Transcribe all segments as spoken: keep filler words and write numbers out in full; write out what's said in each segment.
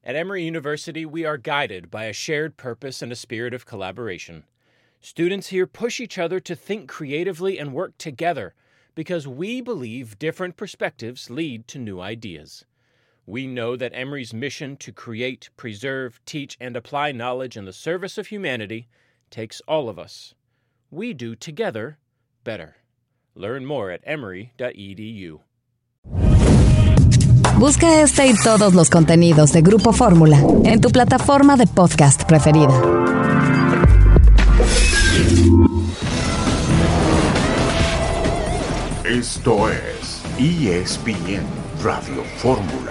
At Emory University, we are guided by a shared purpose and a spirit of collaboration. Students here push each other to think creatively and work together because we believe different perspectives lead to new ideas. We know that Emory's mission to create, preserve, teach, and apply knowledge in the service of humanity takes all of us. We do together better. Learn more at emory dot e d u. Busca este y todos los contenidos de Grupo Fórmula en tu plataforma de podcast preferida. Esto es E S P N Radio Fórmula.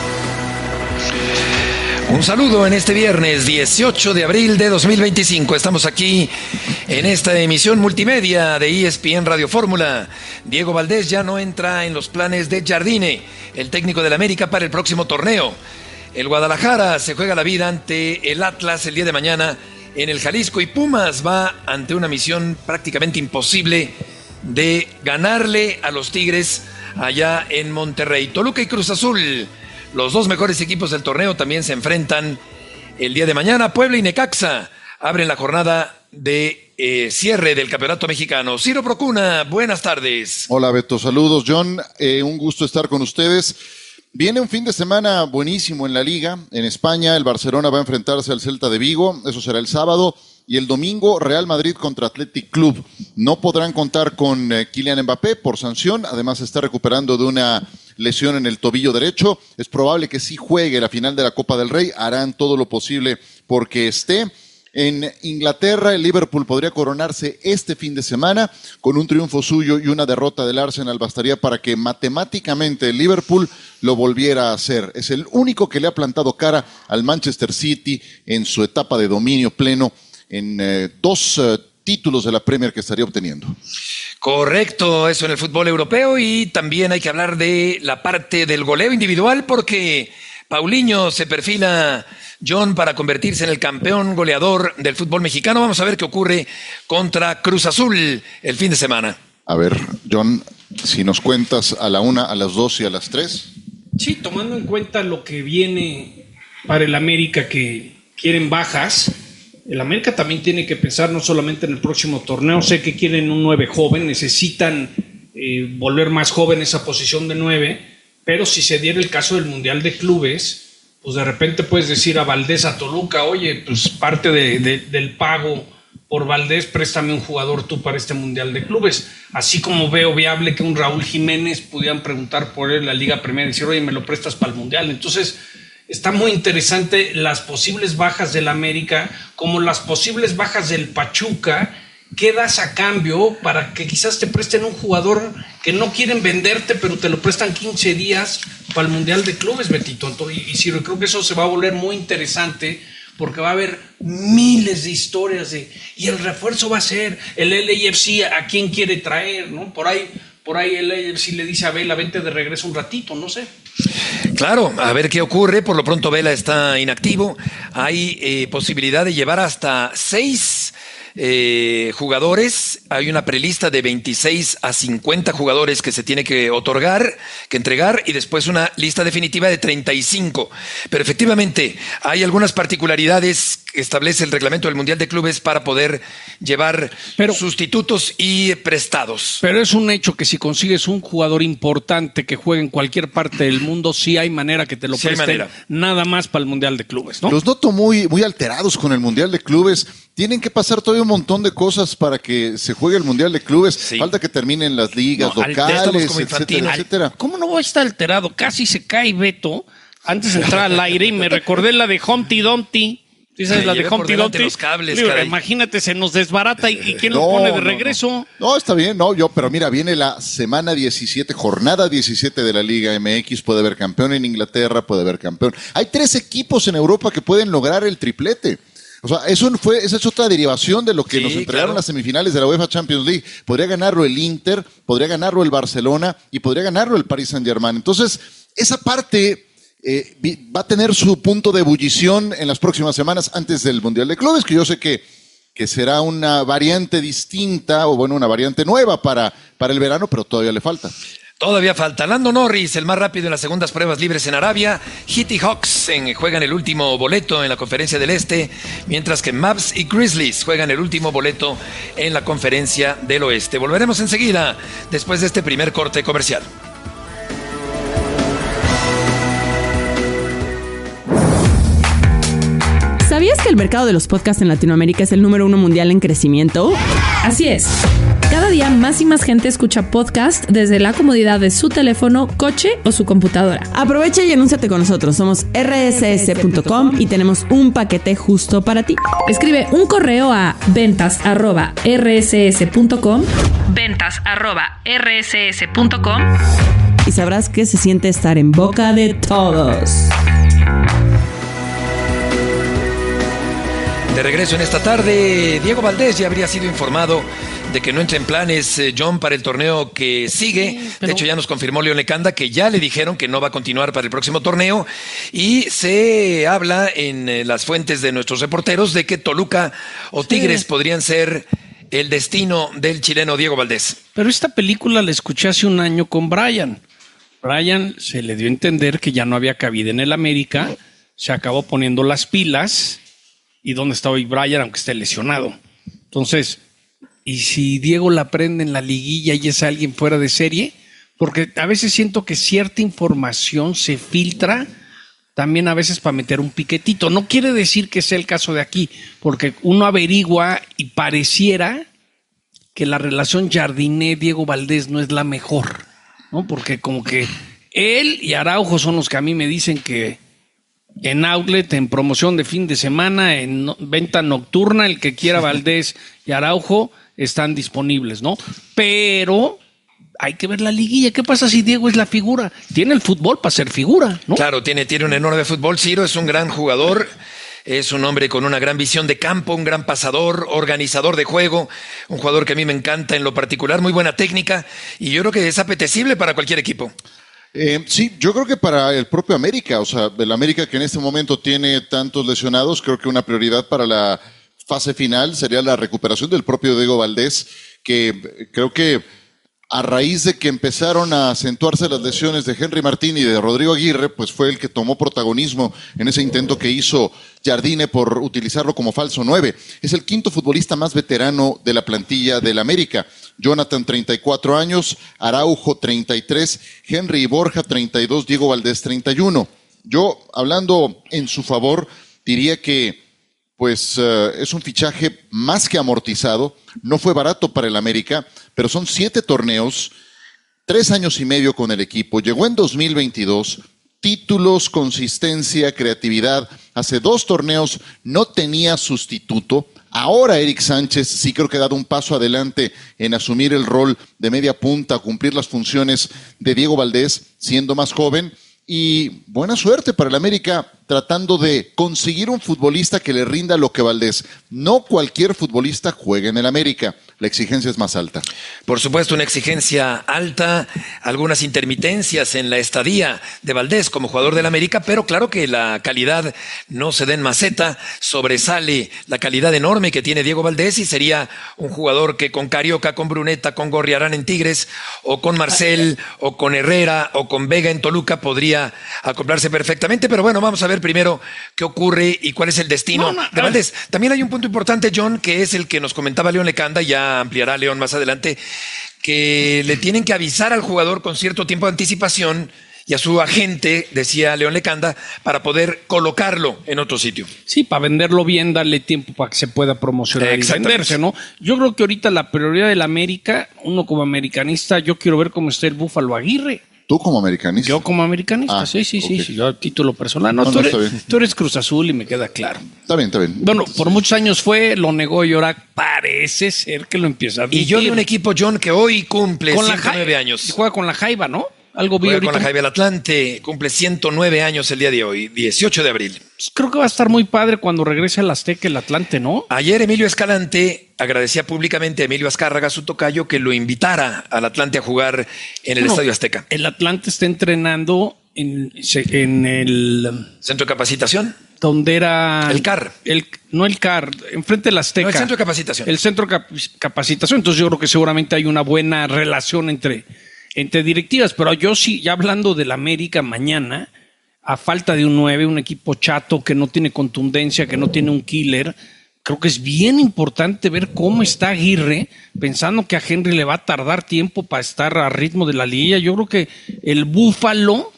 Un saludo en este viernes dieciocho de abril de dos mil veinticinco. Estamos aquí en esta emisión multimedia de E S P N Radio Fórmula. Diego Valdés ya no entra en los planes de Jardine, el técnico del América, para el próximo torneo. El Guadalajara se juega la vida ante el Atlas el día de mañana en el Jalisco, y Pumas va ante una misión prácticamente imposible de ganarle a los Tigres allá en Monterrey. Toluca y Cruz Azul, los dos mejores equipos del torneo, también se enfrentan el día de mañana. Puebla y Necaxa abren la jornada de eh, cierre del Campeonato Mexicano. Ciro Procuna, buenas tardes. Hola Beto, saludos John, eh, un gusto estar con ustedes. Viene un fin de semana buenísimo en la Liga. En España el Barcelona va a enfrentarse al Celta de Vigo, eso será el sábado. Y el domingo, Real Madrid contra Athletic Club. No podrán contar con eh, Kylian Mbappé por sanción. Además, está recuperando de una lesión en el tobillo derecho. Es probable que sí juegue la final de la Copa del Rey. Harán todo lo posible porque esté. En Inglaterra, el Liverpool podría coronarse este fin de semana. Con un triunfo suyo y una derrota del Arsenal bastaría para que matemáticamente el Liverpool lo volviera a hacer. Es el único que le ha plantado cara al Manchester City en su etapa de dominio pleno en eh, dos eh, títulos de la Premier que estaría obteniendo. Correcto, eso en el fútbol europeo. Y también hay que hablar de la parte del goleo individual, porque Paulinho se perfila, John, para convertirse en el campeón goleador del fútbol mexicano. Vamos a ver qué ocurre contra Cruz Azul el fin de semana. A ver, John, si nos cuentas a la una, a las dos y a las tres. Sí, tomando en cuenta lo que viene para el América, que quieren bajas. El América también tiene que pensar no solamente en el próximo torneo. Sé que quieren un nueve joven, necesitan eh, volver más joven esa posición de nueve, pero si se diera el caso del Mundial de Clubes, pues de repente puedes decir a Valdés, a Toluca, oye, pues parte de, de, del pago por Valdés, préstame un jugador tú para este Mundial de Clubes. Así como veo viable que un Raúl Jiménez pudieran preguntar por él en la Liga Premier y decir, oye, me lo prestas para el Mundial. Entonces, está muy interesante las posibles bajas del América, como las posibles bajas del Pachuca. ¿Qué das a cambio para que quizás te presten un jugador que no quieren venderte, pero te lo prestan quince días para el Mundial de Clubes, Betito? Y, y sí, creo que eso se va a volver muy interesante, porque va a haber miles de historias de, y el refuerzo va a ser el L A F C, a quién quiere traer, ¿no? Por ahí, por ahí el L A F C le dice a Vela, vente de regreso un ratito, no sé. Claro, a ver qué ocurre. Por lo pronto Vela está inactivo. Hay eh, posibilidad de llevar hasta seis eh, jugadores. Hay una prelista de veintiséis a cincuenta jugadores que se tiene que otorgar, que entregar, y después una lista definitiva de treinta y cinco. Pero efectivamente hay algunas particularidades que establece el reglamento del Mundial de Clubes para poder llevar pero, sustitutos y prestados. Pero es un hecho que si consigues un jugador importante que juegue en cualquier parte del mundo, sí hay manera que te lo sí presten, nada más para el Mundial de Clubes, ¿no? Los noto muy, muy alterados con el Mundial de Clubes. Tienen que pasar todavía un montón de cosas para que se juegue el Mundial de Clubes. Sí. Falta que terminen las ligas no, locales, etcétera, etcétera. ¿Cómo no voy a estar alterado? Casi se cae Beto antes de entrar al aire y me recordé la de Humpty Dumpty. ¿Sí sabes la de Humpty Dumpty? Los cables, Digo, imagínate, se nos desbarata y, y ¿quién no, lo pone de regreso? No, no. no, está bien, no, yo, pero mira, viene la semana diecisiete, jornada diecisiete de la Liga M X, puede haber campeón en Inglaterra, puede haber campeón. Hay tres equipos en Europa que pueden lograr el triplete. O sea, eso fue, esa es otra derivación de lo que sí, nos entregaron claro. las semifinales de la UEFA Champions League. Podría ganarlo el Inter, podría ganarlo el Barcelona y podría ganarlo el Paris Saint-Germain. Entonces, esa parte eh, va a tener su punto de ebullición en las próximas semanas antes del Mundial de Clubes, que yo sé que, que será una variante distinta, o bueno, una variante nueva para, para el verano, pero todavía le falta. Todavía falta. Lando Norris, el más rápido en las segundas pruebas libres en Arabia. Heat y Hawks en, juegan el último boleto en la Conferencia del Este, mientras que Mavs y Grizzlies juegan el último boleto en la Conferencia del Oeste. Volveremos enseguida, después de este primer corte comercial. ¿Sabías que el mercado de los podcasts en Latinoamérica es el número uno mundial en crecimiento? Así es. Cada día más y más gente escucha podcast desde la comodidad de su teléfono, coche o su computadora. Aprovecha y anúnciate con nosotros. Somos erre ese ese punto com y tenemos un paquete justo para ti. Escribe un correo a ventas arroba erre ese ese punto com, ventas arroba erre ese ese punto com, y sabrás que se siente estar en boca de todos. De regreso en esta tarde, Diego Valdés ya habría sido informado de que no entra en planes, eh, John, para el torneo que sigue. Sí, pero... De hecho, ya nos confirmó León Lecanda que ya le dijeron que no va a continuar para el próximo torneo. Y se habla en eh, las fuentes de nuestros reporteros de que Toluca o Tigres sí. podrían ser el destino del chileno Diego Valdés. Pero esta película la escuché hace un año con Brian. Brian se le dio a entender que ya no había cabida en el América, se acabó poniendo las pilas. ¿Y dónde está hoy Brian, aunque esté lesionado? Entonces, ¿y si Diego la prende en la liguilla y es alguien fuera de serie? Porque a veces siento que cierta información se filtra también a veces para meter un piquetito. No quiere decir que sea el caso de aquí, porque uno averigua y pareciera que la relación Jardiné-Diego Valdés no es la mejor, ¿no? Porque como que él y Araujo son los que a mí me dicen que en outlet, en promoción de fin de semana, en no, venta nocturna, el que quiera Valdés y Araujo están disponibles, ¿no? Pero hay que ver la liguilla. ¿Qué pasa si Diego es la figura? Tiene el fútbol para ser figura, ¿no? Claro, tiene, tiene un enorme fútbol. Ciro es un gran jugador, es un hombre con una gran visión de campo, un gran pasador, organizador de juego, un jugador que a mí me encanta en lo particular, muy buena técnica, y yo creo que es apetecible para cualquier equipo. Eh, sí, yo creo que para el propio América, o sea, el América que en este momento tiene tantos lesionados, creo que una prioridad para la fase final sería la recuperación del propio Diego Valdés, que creo que a raíz de que empezaron a acentuarse las lesiones de Henry Martín y de Rodrigo Aguirre, pues fue el que tomó protagonismo en ese intento que hizo Jardine por utilizarlo como falso nueve. Es el quinto futbolista más veterano de la plantilla del América. Jonathan, treinta y cuatro años, Araujo, treinta y tres, Henry y Borja, treinta y dos, Diego Valdés, treinta y uno. Yo, hablando en su favor, diría que pues uh, es un fichaje más que amortizado. No fue barato para el América, pero son siete torneos, tres años y medio con el equipo. Llegó en dos mil veintidós, títulos, consistencia, creatividad. Hace dos torneos no tenía sustituto. Ahora Eric Sánchez sí creo que ha dado un paso adelante en asumir el rol de media punta, cumplir las funciones de Diego Valdés, siendo más joven. Y buena suerte para el América tratando de conseguir un futbolista que le rinda lo que Valdés. No cualquier futbolista juega en el América. La exigencia es más alta. Por supuesto, una exigencia alta, algunas intermitencias en la estadía de Valdés como jugador del América, pero claro que la calidad no se da en maceta, sobresale la calidad enorme que tiene Diego Valdés y sería un jugador que con Carioca, con Bruneta, con Gorriarán en Tigres, o con Marcel, o con Herrera, o con Vega en Toluca podría acoplarse perfectamente, pero bueno, vamos a ver primero qué ocurre y cuál es el destino no, no, de Valdés. También hay un punto importante, John, que es el que nos comentaba León Lecanda, ya ampliará León más adelante, que le tienen que avisar al jugador con cierto tiempo de anticipación y a su agente, decía León Lecanda, para poder colocarlo en otro sitio. Sí, para venderlo bien, darle tiempo para que se pueda promocionar y venderse, ¿no? Yo creo que ahorita la prioridad del América, uno como americanista, yo quiero ver cómo está el Búfalo Aguirre. ¿Tú como americanista? Yo como americanista, ah, sí, sí, okay. sí, sí. Yo a título personal. No, no, tú, no eres, tú eres Cruz Azul y me queda claro. Está bien, está bien. Bueno, por muchos años fue, lo negó y ahora parece ser que lo empieza a admitir. Y yo de un equipo, John, que hoy cumple con ciento nueve la años. Y juega con la Jaiba, ¿no? Algo vi juega ahorita. Con la Jaiba, el Atlante cumple ciento nueve años el día de hoy, dieciocho de abril. Creo que va a estar muy padre cuando regrese al Azteca el Atlante, ¿no? Ayer Emilio Escalante agradecía públicamente a Emilio Azcárraga, su tocayo, que lo invitara al Atlante a jugar en el bueno, Estadio Azteca. El Atlante está entrenando en, en el... ¿Centro de capacitación? Donde era... El C A R. El, no el C A R, enfrente del Azteca. No, el centro de capacitación. El centro de cap- capacitación. Entonces yo creo que seguramente hay una buena relación entre entre directivas, pero yo sí, ya hablando del América mañana, a falta de un nueve, un equipo chato que no tiene contundencia, que no tiene un killer, creo que es bien importante ver cómo está Aguirre, pensando que a Henry le va a tardar tiempo para estar a ritmo de la liga. Yo creo que el Búfalo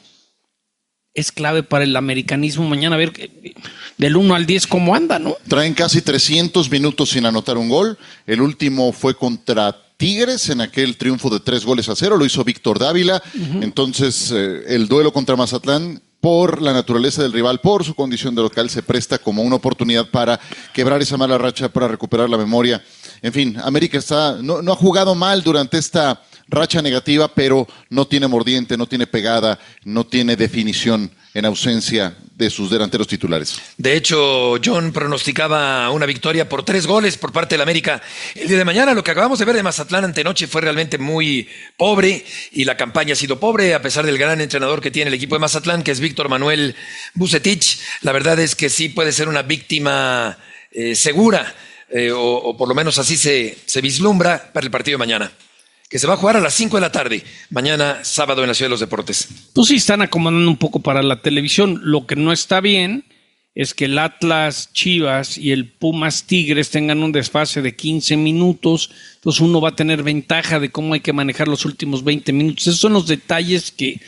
es clave para el americanismo mañana, a ver del uno al diez cómo anda, ¿no? Traen casi trescientos minutos sin anotar un gol. El último fue contra Tigres en aquel triunfo de tres goles a cero, lo hizo Víctor Dávila. Uh-huh. Entonces, eh, el duelo contra Mazatlán, por la naturaleza del rival, por su condición de local, se presta como una oportunidad para quebrar esa mala racha, para recuperar la memoria. En fin, América está no, no ha jugado mal durante esta racha negativa, pero no tiene mordiente, no tiene pegada, no tiene definición en ausencia de sus delanteros titulares. De hecho, John pronosticaba una victoria por tres goles por parte del América el día de mañana. Lo que acabamos de ver de Mazatlán antenoche fue realmente muy pobre y la campaña ha sido pobre, a pesar del gran entrenador que tiene el equipo de Mazatlán, que es Víctor Manuel Vucetich. La verdad es que sí puede ser una víctima eh, segura, eh, o, o por lo menos así se, se vislumbra para el partido de mañana, que se va a jugar a las cinco de la tarde, mañana sábado en la Ciudad de los Deportes. Pues sí, están acomodando un poco para la televisión. Lo que no está bien es que el Atlas Chivas y el Pumas Tigres tengan un desfase de quince minutos, entonces uno va a tener ventaja de cómo hay que manejar los últimos veinte minutos. Esos son los detalles que,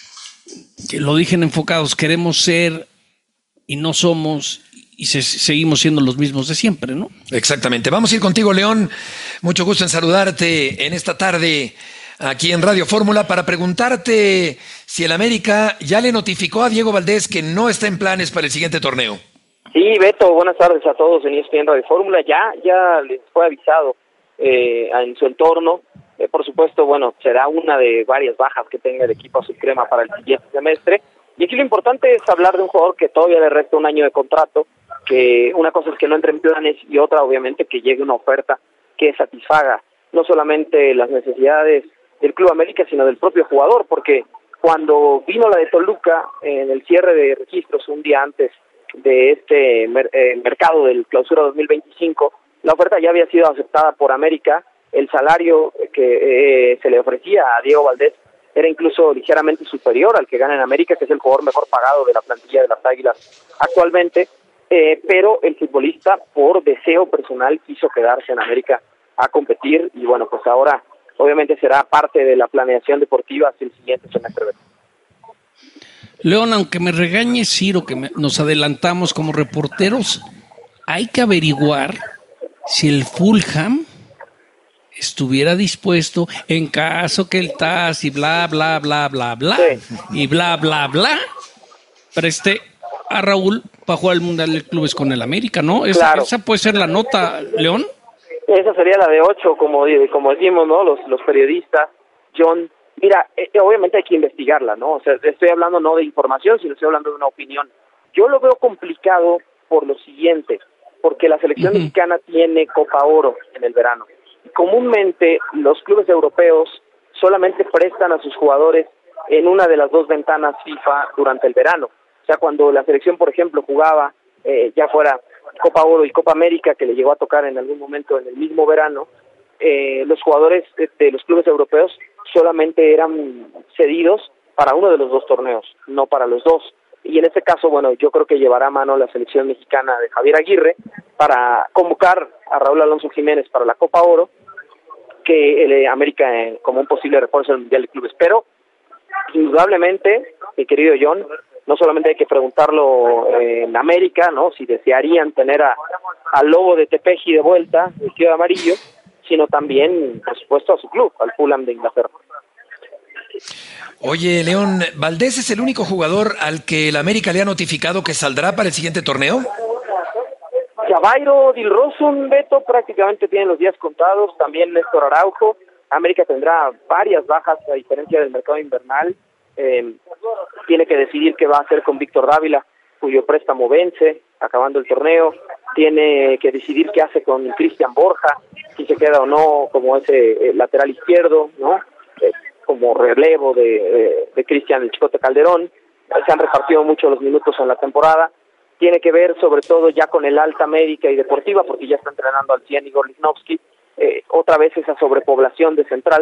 que lo dije en Enfocados, queremos ser y no somos, y se, seguimos siendo los mismos de siempre, ¿no? Exactamente. Vamos a ir contigo, León. Mucho gusto en saludarte en esta tarde aquí en Radio Fórmula para preguntarte si el América ya le notificó a Diego Valdés que no está en planes para el siguiente torneo. Sí, Beto, buenas tardes a todos en E S P N Radio Fórmula. Ya, ya les fue avisado eh, en su entorno. Eh, por supuesto, bueno, será una de varias bajas que tenga el equipo azul crema para el siguiente semestre. Y aquí lo importante es hablar de un jugador que todavía le resta un año de contrato, que una cosa es que no entre en planes y otra obviamente que llegue una oferta que satisfaga no solamente las necesidades del Club América, sino del propio jugador, porque cuando vino la de Toluca en el cierre de registros un día antes de este mer- eh, mercado del Clausura dos mil veinticinco, la oferta ya había sido aceptada por América. El salario que eh, se le ofrecía a Diego Valdés era incluso ligeramente superior al que gana en América, que es el jugador mejor pagado de la plantilla de las Águilas actualmente, eh, pero el futbolista por deseo personal quiso quedarse en América a competir y bueno, pues ahora obviamente será parte de la planeación deportiva hacia el siguiente semestre. León, aunque me regañe Ciro que me, nos adelantamos como reporteros, hay que averiguar si el Fulham estuviera dispuesto en caso que el T A S y bla, bla, bla, bla, bla, sí. y bla, bla, bla, preste a Raúl para jugar el Mundial de Clubes con el América, ¿no? Esa, claro. esa puede ser la nota, León. Esa sería la de ocho, como, como decimos, ¿no? Los, los periodistas, John. Mira, eh, obviamente hay que investigarla, ¿no? O sea, estoy hablando no de información, sino estoy hablando de una opinión. Yo lo veo complicado por lo siguiente, porque la selección uh-huh. mexicana tiene Copa Oro en el verano. Comúnmente los clubes europeos solamente prestan a sus jugadores en una de las dos ventanas FIFA durante el verano. O sea, cuando la selección, por ejemplo, jugaba eh, ya fuera Copa Oro y Copa América, que le llegó a tocar en algún momento en el mismo verano, eh, los jugadores de, de los clubes europeos solamente eran cedidos para uno de los dos torneos, no para los dos. Y en este caso, bueno, yo creo que llevará a mano la selección mexicana de Javier Aguirre para convocar a Raúl Alonso Jiménez para la Copa Oro, que el América eh, como un posible refuerzo del Mundial de Clubes. Pero, indudablelemente, mi querido John, no solamente hay que preguntarlo eh, en América, ¿no? Si desearían tener a, al Lobo de Tepeji de vuelta, vestido de amarillo, sino también, por supuesto, a su club, al Fulham de Inglaterra. Oye, León, ¿Valdés es el único jugador al que el América le ha notificado que saldrá para el siguiente torneo? Javairo Dilrosun, Beto, prácticamente tienen los días contados, también Néstor Araujo. América tendrá varias bajas a diferencia del mercado invernal. Eh, tiene que decidir qué va a hacer con Víctor Dávila, cuyo préstamo vence acabando el torneo. Tiene que decidir qué hace con Cristian Borja, si se queda o no como ese eh, lateral izquierdo, ¿no? Eh, como relevo de, de, de Cristian el Chicote Calderón. Se han repartido mucho los minutos en la temporada. Tiene que ver sobre todo ya con el alta médica y deportiva, porque ya está entrenando al cien Igor Lichnowsky, eh, otra vez esa sobrepoblación de centrales,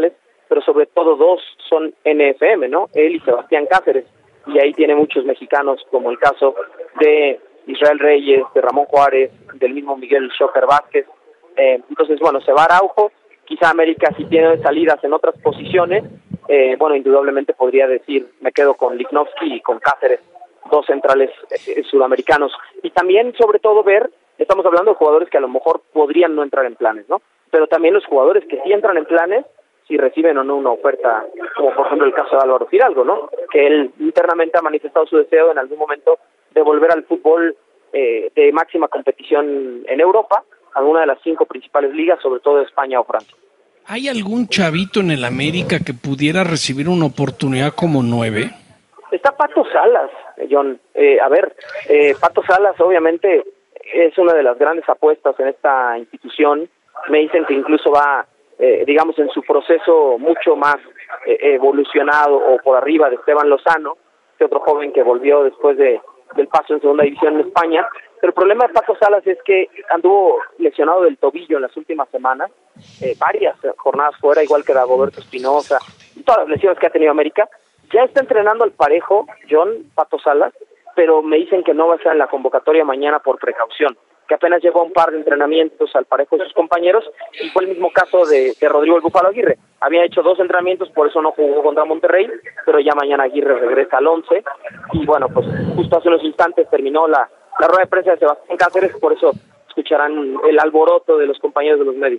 pero sobre todo dos son N F M, ¿no? Él y Sebastián Cáceres, y ahí tiene muchos mexicanos, como el caso de Israel Reyes, de Ramón Juárez, del mismo Miguel Shocker Vázquez. Eh, entonces, bueno, se va Araujo, quizá América si tiene salidas en otras posiciones, eh, bueno, indudablemente podría decir, me quedo con Lichnowsky y con Cáceres, dos centrales eh, sudamericanos, y también sobre todo ver, estamos hablando de jugadores que a lo mejor podrían no entrar en planes, ¿no? Pero también los jugadores que sí entran en planes, si reciben o no una oferta, como por ejemplo el caso de Álvaro Fidalgo, ¿no? Que él internamente ha manifestado su deseo en algún momento de volver al fútbol eh, de máxima competición en Europa, a una de las cinco principales ligas, sobre todo de España o Francia. ¿Hay algún chavito en el América que pudiera recibir una oportunidad como nueve? Está Pato Salas, John. Eh, a ver, eh, Pato Salas obviamente es una de las grandes apuestas en esta institución. Me dicen que incluso va, eh, digamos, en su proceso mucho más eh, evolucionado o por arriba de Esteban Lozano, este otro joven que volvió después de del paso en segunda división en España. Pero el problema de Pato Salas es que anduvo lesionado del tobillo en las últimas semanas, eh, varias jornadas fuera, igual que Dagoberto Espinosa, y todas las lesiones que ha tenido América. Ya está entrenando al parejo, John, Pato Salas, pero me dicen que no va a estar en la convocatoria mañana por precaución, que apenas llevó un par de entrenamientos al parejo de sus compañeros, y fue el mismo caso de, de Rodrigo el Búfalo Aguirre. Había hecho dos entrenamientos, por eso no jugó contra Monterrey, pero ya mañana Aguirre regresa al once, y bueno, pues justo hace unos instantes terminó la, la rueda de prensa de Sebastián Cáceres, por eso escucharán el alboroto de los compañeros de los medios.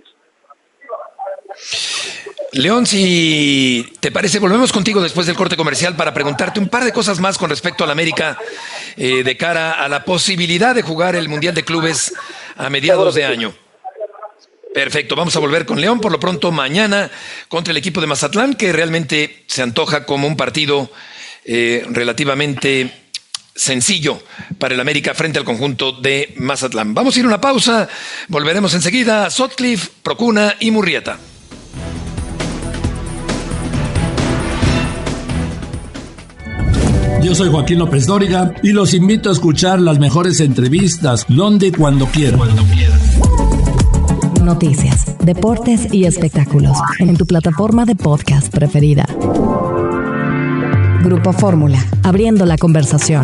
León, si te parece, volvemos contigo después del corte comercial para preguntarte un par de cosas más con respecto al América eh, de cara a la posibilidad de jugar el Mundial de Clubes a mediados de año. Perfecto, vamos a volver con León por lo pronto mañana contra el equipo de Mazatlán, que realmente se antoja como un partido eh, relativamente sencillo para el América frente al conjunto de Mazatlán. Vamos a ir a una pausa, volveremos enseguida a Sotcliffe, Procuna y Murrieta. Yo soy Joaquín López Dóriga y los invito a escuchar las mejores entrevistas donde y cuando quieran. Noticias, deportes y espectáculos en tu plataforma de podcast preferida. Grupo Fórmula, abriendo la conversación.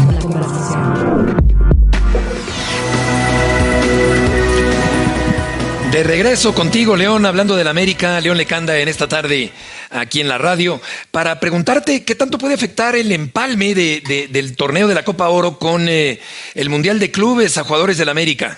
De regreso contigo, León, hablando del América, León Lecanda en esta tarde aquí en la radio, para preguntarte qué tanto puede afectar el empalme de, de, del torneo de la Copa Oro con eh, el Mundial de Clubes a jugadores del América.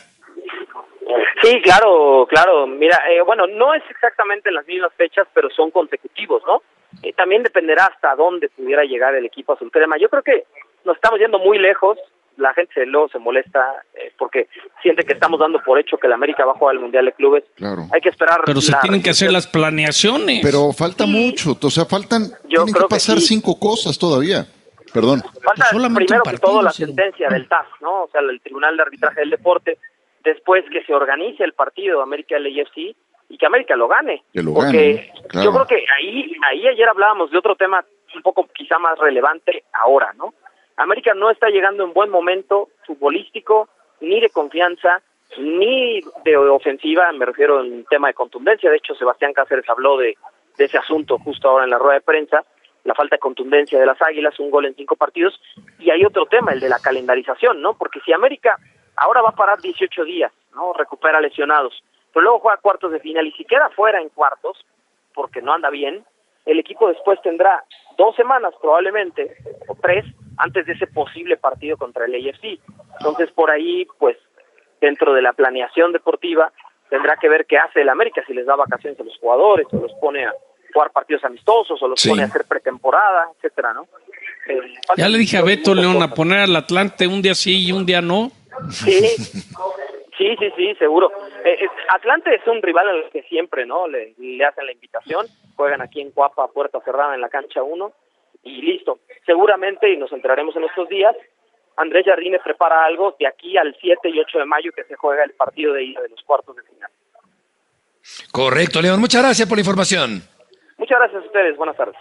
Sí, claro, claro. Mira, eh, bueno, no es exactamente en las mismas fechas, pero son consecutivos, ¿no? Eh, también dependerá hasta dónde pudiera llegar el equipo azul crema. Yo creo que nos estamos yendo muy lejos. La gente luego se molesta eh, porque siente que estamos dando por hecho que el América va a jugar al Mundial de Clubes. Claro. Hay que esperar. Pero se tienen que hacer las planeaciones. Pero falta sí. mucho, o sea, faltan, Yo tienen creo que pasar que sí. cinco cosas todavía. Perdón. Falta pues primero que todo la sí. sentencia del T A S, ¿no? O sea, el Tribunal de Arbitraje del Deporte. Después que se organice el partido América L A F C y que América lo gane. Que lo porque gane, claro. Yo creo que ahí, ahí ayer hablábamos de otro tema un poco quizá más relevante ahora, ¿no? América no está llegando en buen momento futbolístico, ni de confianza, ni de ofensiva, me refiero en tema de contundencia. De hecho, Sebastián Cáceres habló de, de ese asunto justo ahora en la rueda de prensa, la falta de contundencia de las Águilas, un gol en cinco partidos. Y hay otro tema, el de la calendarización, ¿no? Porque si América ahora va a parar dieciocho días, ¿no? Recupera lesionados, pero luego juega cuartos de final y si queda fuera en cuartos, porque no anda bien, el equipo después tendrá dos semanas probablemente, o tres, antes de ese posible partido contra el A F C. Entonces por ahí, pues, dentro de la planeación deportiva, tendrá que ver qué hace el América, si les da vacaciones a los jugadores, o los pone a jugar partidos amistosos, o los sí. pone a hacer pretemporada, etcétera, ¿no? Eh, ya le dije a Beto León a poner al Atlante un día sí y un día no. Sí, sí, sí, sí, seguro. Eh, eh, Atlante es un rival al que siempre, ¿no? Le, le hacen la invitación, juegan aquí en Cuapa, puerta cerrada en la cancha uno, y listo. Seguramente, y nos enteraremos en estos días, Andrés Jardines prepara algo de aquí al siete y ocho de mayo que se juega el partido de ida de los cuartos de final. Correcto, León. Muchas gracias por la información. Muchas gracias a ustedes. Buenas tardes.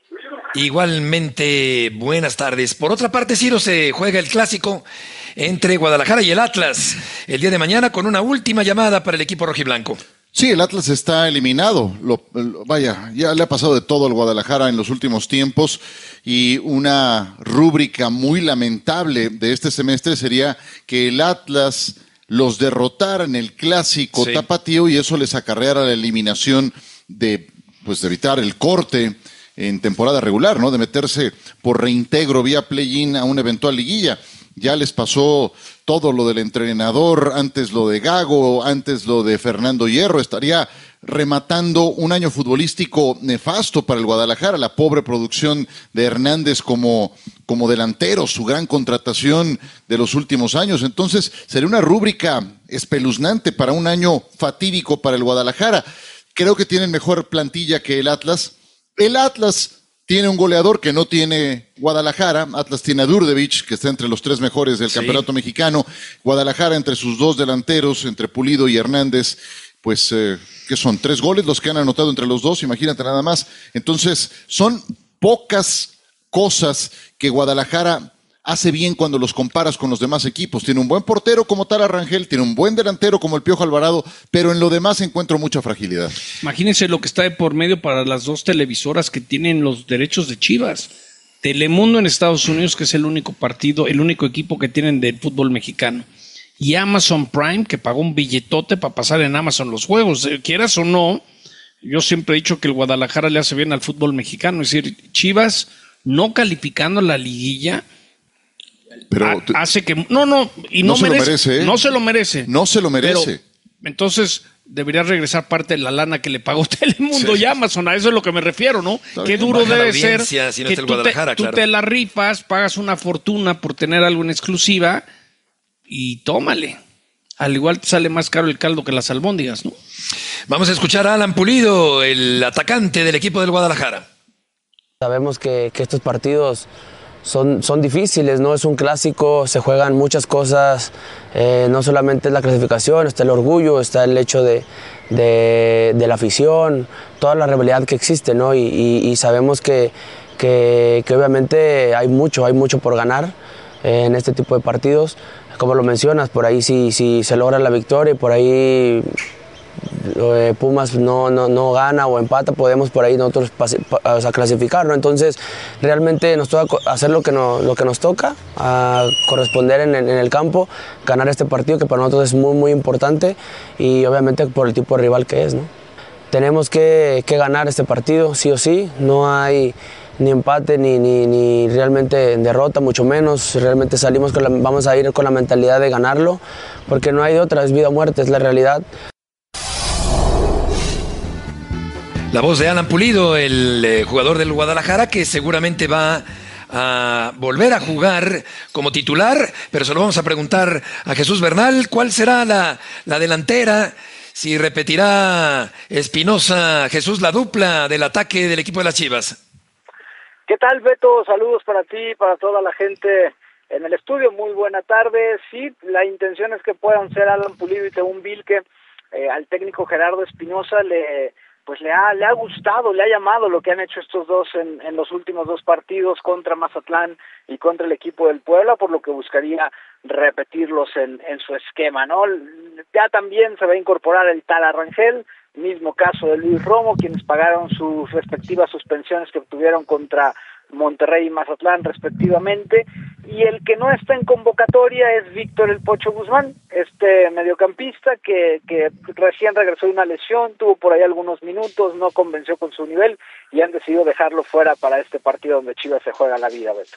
Igualmente, buenas tardes. Por otra parte, Ciro, se juega el clásico entre Guadalajara y el Atlas el día de mañana con una última llamada para el equipo rojiblanco. Sí, el Atlas está eliminado. Lo, lo, vaya, ya le ha pasado de todo al Guadalajara en los últimos tiempos y una rúbrica muy lamentable de este semestre sería que el Atlas los derrotara en el clásico sí. tapatío y eso les acarreara la eliminación de, pues, de evitar el corte en temporada regular, ¿no? De meterse por reintegro vía play-in a una eventual liguilla. Ya les pasó todo lo del entrenador, antes lo de Gago, antes lo de Fernando Hierro. Estaría rematando un año futbolístico nefasto para el Guadalajara, la pobre producción de Hernández como, como delantero, su gran contratación de los últimos años. Entonces, sería una rúbrica espeluznante para un año fatídico para el Guadalajara. Creo que tienen mejor plantilla que el Atlas. El Atlas tiene un goleador que no tiene Guadalajara. Atlas tiene a Đurđević, que está entre los tres mejores del sí. campeonato mexicano. Guadalajara entre sus dos delanteros, entre Pulido y Hernández, pues, eh, ¿qué son? Tres goles los que han anotado entre los dos, imagínate nada más. Entonces, son pocas cosas que Guadalajara hace bien cuando los comparas con los demás equipos. Tiene un buen portero como Tala Rangel, tiene un buen delantero como el Piojo Alvarado, pero en lo demás encuentro mucha fragilidad. Imagínense lo que está de por medio para las dos televisoras que tienen los derechos de Chivas. Telemundo en Estados Unidos, que es el único partido, el único equipo que tienen del fútbol mexicano. Y Amazon Prime, que pagó un billetote para pasar en Amazon los juegos. Quieras o no, yo siempre he dicho que el Guadalajara le hace bien al fútbol mexicano. Es decir, Chivas no calificando la liguilla, pero hace que no no y no, no merece, se lo merece ¿eh? no se lo merece no se lo merece pero, entonces debería regresar parte de la lana que le pagó Telemundo sí. y Amazon, a eso es lo que me refiero, ¿no? Está qué bien. Duro Baja debe ser si no que tú, te, claro. tú te la rifas, pagas una fortuna por tener algo en exclusiva y tómale, al igual te sale más caro el caldo que las albóndigas, ¿no? Vamos a escuchar a Alan Pulido, el atacante del equipo del Guadalajara. Sabemos que, que estos partidos Son, son difíciles, ¿no? Es un clásico, se juegan muchas cosas, eh, no solamente es la clasificación, está el orgullo, está el hecho de, de, de la afición, toda la rivalidad que existe, ¿no? Y, y, y sabemos que, que, que obviamente hay mucho, hay mucho por ganar eh, en este tipo de partidos. Como lo mencionas, por ahí si, si se logra la victoria y por ahí eh, Pumas no, no, no gana o empata, podemos por ahí nosotros pase, pa, o sea, clasificar, ¿no? Entonces realmente nos toca hacer lo que, no, lo que nos toca, a corresponder en, en el campo, ganar este partido que para nosotros es muy muy importante y obviamente por el tipo de rival que es, ¿no? Tenemos que, que ganar este partido sí o sí, no hay ni empate ni, ni, ni realmente derrota, mucho menos. Realmente salimos con la, vamos a ir con la mentalidad de ganarlo porque no hay otra, es vida o muerte, es la realidad. La voz de Alan Pulido, el eh, jugador del Guadalajara, que seguramente va a volver a jugar como titular, pero se lo vamos a preguntar a Jesús Bernal. ¿Cuál será la, la delantera? Si repetirá Espinosa, Jesús, la dupla del ataque del equipo de las Chivas. ¿Qué tal, Beto? Saludos para ti, para toda la gente en el estudio. Muy buena tarde. Sí, la intención es que puedan ser Alan Pulido y Teun Vilke. Eh, al técnico Gerardo Espinosa le... pues le ha le ha gustado, le ha llamado lo que han hecho estos dos en, en los últimos dos partidos contra Mazatlán y contra el equipo del Puebla, por lo que buscaría repetirlos en, en su esquema, ¿no? Ya también se va a incorporar el Tala Rangel, mismo caso de Luis Romo, quienes pagaron sus respectivas suspensiones que obtuvieron contra Monterrey y Mazatlán respectivamente, y el que no está en convocatoria es Víctor El Pocho Guzmán, este mediocampista que, que recién regresó de una lesión, tuvo por ahí algunos minutos, no convenció con su nivel y han decidido dejarlo fuera para este partido donde Chivas se juega la vida, Beto.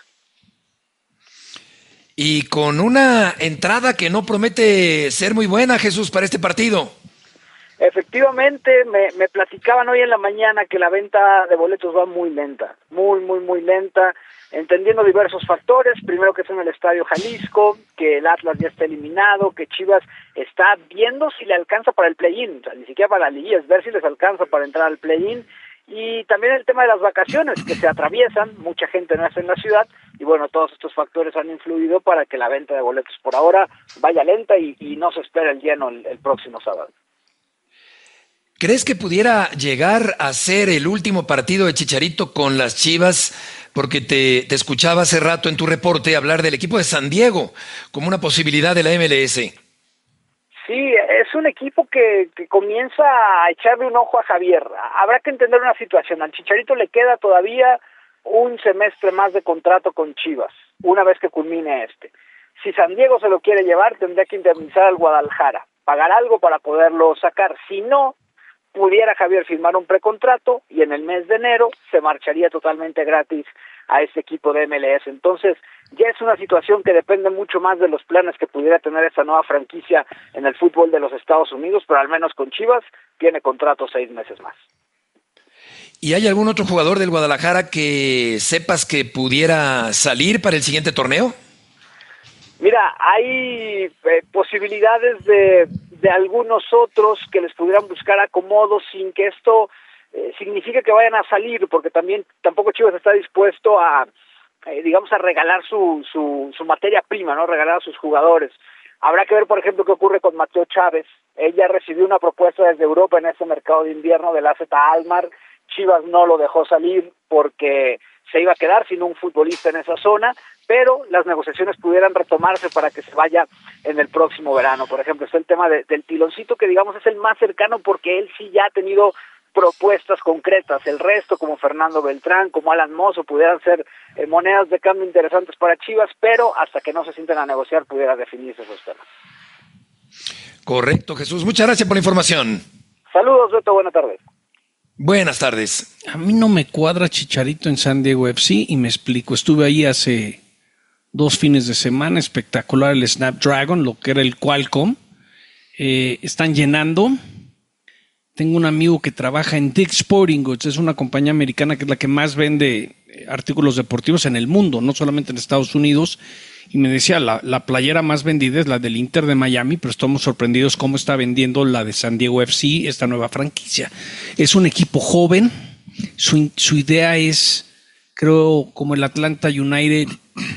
Y con una entrada que no promete ser muy buena, Jesús, para este partido. Efectivamente, me, me platicaban hoy en la mañana que la venta de boletos va muy lenta, muy, muy, muy lenta, entendiendo diversos factores. Primero que es en el Estadio Jalisco, que el Atlas ya está eliminado, que Chivas está viendo si le alcanza para el play-in, o sea, ni siquiera para la liguilla, es ver si les alcanza para entrar al play-in. Y también el tema de las vacaciones que se atraviesan, mucha gente no está en la ciudad, y bueno, todos estos factores han influido para que la venta de boletos por ahora vaya lenta y, y no se espera el lleno el, el próximo sábado. ¿Crees que pudiera llegar a ser el último partido de Chicharito con las Chivas? Porque te, te escuchaba hace rato en tu reporte hablar del equipo de San Diego como una posibilidad de la M L S. Sí, es un equipo que, que comienza a echarle un ojo a Javier. Habrá que entender una situación. Al Chicharito le queda todavía un semestre más de contrato con Chivas, una vez que culmine este. Si San Diego se lo quiere llevar, tendría que indemnizar al Guadalajara, pagar algo para poderlo sacar. Si no, pudiera Javier firmar un precontrato y en el mes de enero se marcharía totalmente gratis a este equipo de M L S. Entonces, ya es una situación que depende mucho más de los planes que pudiera tener esta nueva franquicia en el fútbol de los Estados Unidos, pero al menos con Chivas tiene contrato seis meses más. ¿Y hay algún otro jugador del Guadalajara que sepas que pudiera salir para el siguiente torneo? Mira, hay eh, posibilidades de, de algunos otros que les pudieran buscar acomodo sin que esto eh, signifique que vayan a salir, porque también tampoco Chivas está dispuesto a, eh, digamos, a regalar su, su, su materia prima, ¿no? Regalar a sus jugadores. Habrá que ver, por ejemplo, qué ocurre con Mateo Chávez. Ella recibió una propuesta desde Europa en este mercado de invierno del A Z Alkmaar. Chivas no lo dejó salir porque se iba a quedar sin un futbolista en esa zona, pero las negociaciones pudieran retomarse para que se vaya en el próximo verano. Por ejemplo, está el tema de, del Tiloncito, que digamos es el más cercano porque él sí ya ha tenido propuestas concretas. El resto, como Fernando Beltrán, como Alan Mozo, pudieran ser eh, monedas de cambio interesantes para Chivas, pero hasta que no se sienten a negociar pudiera definirse esos temas. Correcto, Jesús. Muchas gracias por la información. Saludos, Beto. Buenas tardes. Buenas tardes. A mí no me cuadra Chicharito en San Diego F C y me explico. Estuve ahí hace dos fines de semana, espectacular el Snapdragon, lo que era el Qualcomm. Eh, están llenando. Tengo un amigo que trabaja en Dick's Sporting Goods, es una compañía americana que es la que más vende artículos deportivos en el mundo, no solamente en Estados Unidos. Y me decía, la, la playera más vendida es la del Inter de Miami, pero estamos sorprendidos cómo está vendiendo la de San Diego F C, esta nueva franquicia. Es un equipo joven, su, su idea es, creo, como el Atlanta United,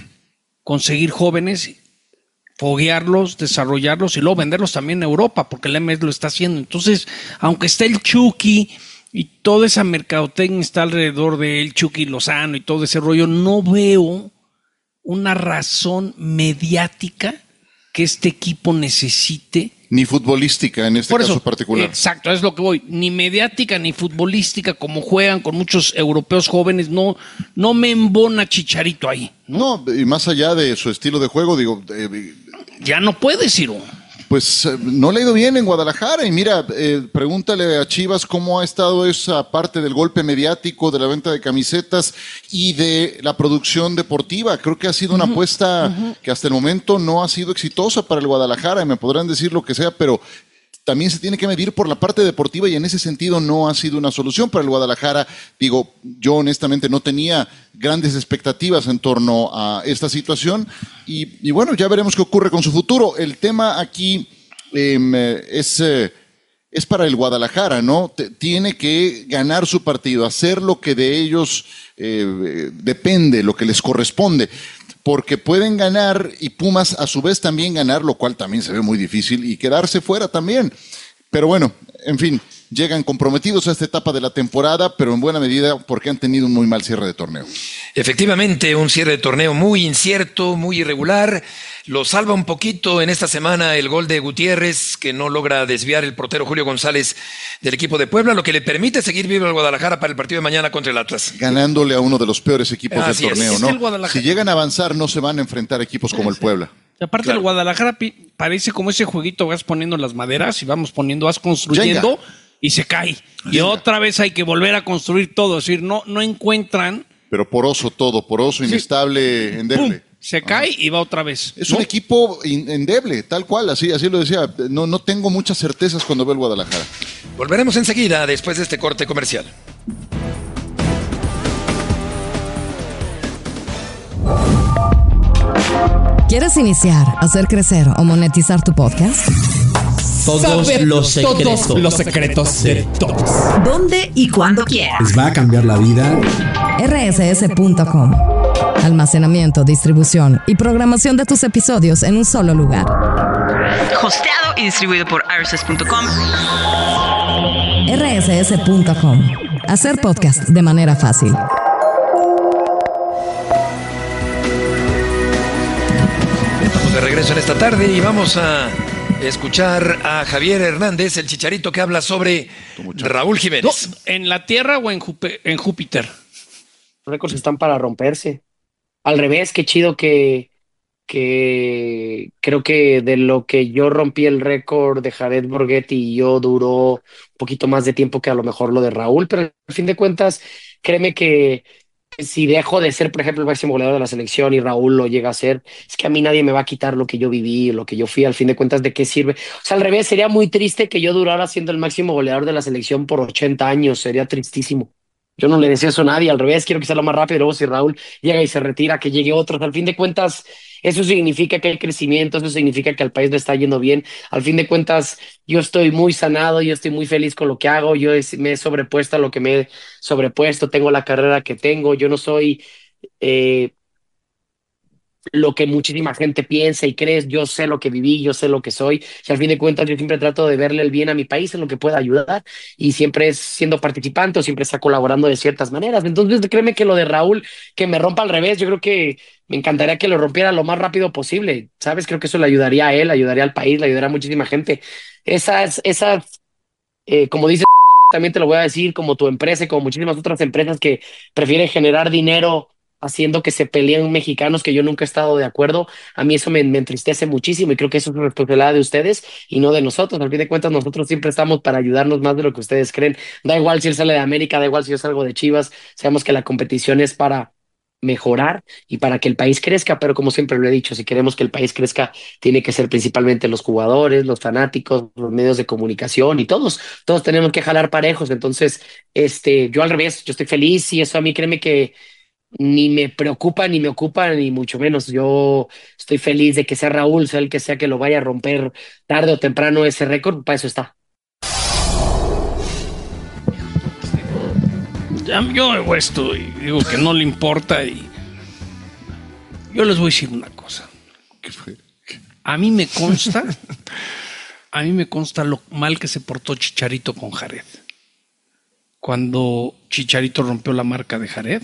conseguir jóvenes, foguearlos, desarrollarlos y luego venderlos también en Europa, porque el M S lo está haciendo. Entonces, aunque esté el Chucky y toda esa mercadotecnia está alrededor de él, Chucky Lozano y todo ese rollo, no veo una razón mediática que este equipo necesite. Ni futbolística en este Por caso eso, particular. Exacto, es lo que voy. Ni mediática ni futbolística, como juegan con muchos europeos jóvenes, no, no me embona Chicharito ahí. No, y más allá de su estilo de juego, digo... Eh, ya no puede, Ciro. Pues eh, no le ha ido bien en Guadalajara. Y mira, eh, pregúntale a Chivas cómo ha estado esa parte del golpe mediático, de la venta de camisetas y de la producción deportiva. Creo que ha sido una uh-huh, apuesta uh-huh. que hasta el momento no ha sido exitosa para el Guadalajara. Y me podrán decir lo que sea, pero también se tiene que medir por la parte deportiva y en ese sentido no ha sido una solución para el Guadalajara. Digo, yo honestamente no tenía grandes expectativas en torno a esta situación y, y bueno, ya veremos qué ocurre con su futuro. El tema aquí eh, es, eh, es para el Guadalajara, ¿no? T- tiene que ganar su partido, hacer lo que de ellos eh, depende, lo que les corresponde. Porque pueden ganar y Pumas a su vez también ganar, lo cual también se ve muy difícil, y quedarse fuera también. Pero bueno, en fin, llegan comprometidos a esta etapa de la temporada, pero en buena medida porque han tenido un muy mal cierre de torneo. Efectivamente, un cierre de torneo muy incierto, muy irregular. Lo salva un poquito en esta semana el gol de Gutiérrez, que no logra desviar el portero Julio González del equipo de Puebla, lo que le permite seguir vivo al Guadalajara para el partido de mañana contra el Atlas. Ganándole a uno de los peores equipos Así del torneo, es. ¿no? Si llegan a avanzar, no se van a enfrentar equipos como el Puebla. Y aparte claro. El Guadalajara parece como ese jueguito, vas poniendo las maderas y vamos poniendo, vas construyendo Jenga. Y se cae. Y Jenga. Otra vez hay que volver a construir todo, es decir, no, no encuentran. Pero poroso todo, poroso, sí. Inestable, endeble. ¡Pum! Se cae Ajá. Y va otra vez. Es ¿no? un equipo endeble, tal cual, así, así lo decía. No, no tengo muchas certezas cuando veo el Guadalajara. Volveremos enseguida después de este corte comercial. ¿Quieres iniciar, hacer crecer o monetizar tu podcast? Todos Saber los secretos. Todos los secretos de todos. ¿Dónde y cuándo quieras? ¿Les va a cambiar la vida? R S S punto com. Almacenamiento, distribución y programación de tus episodios en un solo lugar. Hosteado y distribuido por R S S punto com. R S S punto com. Hacer podcast de manera fácil. Estamos de regreso en esta tarde y vamos a escuchar a Javier Hernández, el Chicharito, que habla sobre Raúl Jiménez. No, ¿en la Tierra o en, Jupe, en Júpiter? Los récords están para romperse. Al revés, qué chido que, que creo que de lo que yo rompí el récord de Jared Borghetti y yo duró un poquito más de tiempo que a lo mejor lo de Raúl, pero al fin de cuentas, créeme que si dejo de ser, por ejemplo, el máximo goleador de la selección y Raúl lo llega a ser, es que a mí nadie me va a quitar lo que yo viví, lo que yo fui, al fin de cuentas, ¿de qué sirve? O sea, al revés, sería muy triste que yo durara siendo el máximo goleador de la selección por ochenta años, sería tristísimo. Yo no le deseo eso a nadie, al revés, quiero que sea lo más rápido, y luego si Raúl llega y se retira, que llegue otro. Al fin de cuentas, eso significa que hay crecimiento, eso significa que al país le está yendo bien. Al fin de cuentas, yo estoy muy sanado, yo estoy muy feliz con lo que hago, yo he- me he sobrepuesto a lo que me he sobrepuesto, tengo la carrera que tengo, yo no soy eh, lo que muchísima gente piensa y cree. Yo sé lo que viví, yo sé lo que soy, y al fin de cuentas yo siempre trato de verle el bien a mi país en lo que pueda ayudar, y siempre es siendo participante o siempre está colaborando de ciertas maneras. Entonces créeme que lo de Raúl, que me rompa al revés, yo creo que me encantaría que lo rompiera lo más rápido posible, ¿sabes? Creo que eso le ayudaría a él, ayudaría al país, le ayudaría a muchísima gente. Esas, esas eh, como dices, también te lo voy a decir, como tu empresa y como muchísimas otras empresas que prefieren generar dinero haciendo que se peleen mexicanos, que yo nunca he estado de acuerdo. A mí eso me, me entristece muchísimo y creo que eso es responsabilidad de ustedes y no de nosotros. Al fin de cuentas, nosotros siempre estamos para ayudarnos más de lo que ustedes creen. Da igual si él sale de América, da igual si yo salgo de Chivas, sabemos que la competición es para mejorar y para que el país crezca, pero como siempre lo he dicho, si queremos que el país crezca, tiene que ser principalmente los jugadores, los fanáticos, los medios de comunicación y todos, todos tenemos que jalar parejos. Entonces, este, yo al revés, yo estoy feliz y eso a mí créeme que ni me preocupa, ni me ocupa, ni mucho menos. Yo estoy feliz de que sea Raúl, sea el que sea que lo vaya a romper tarde o temprano ese récord, para eso está. Ya, yo hago esto y digo que no le importa y yo les voy a decir una cosa. ¿Qué fue? A mí me consta, a mí me consta lo mal que se portó Chicharito con Jared. Cuando Chicharito rompió la marca de Jared,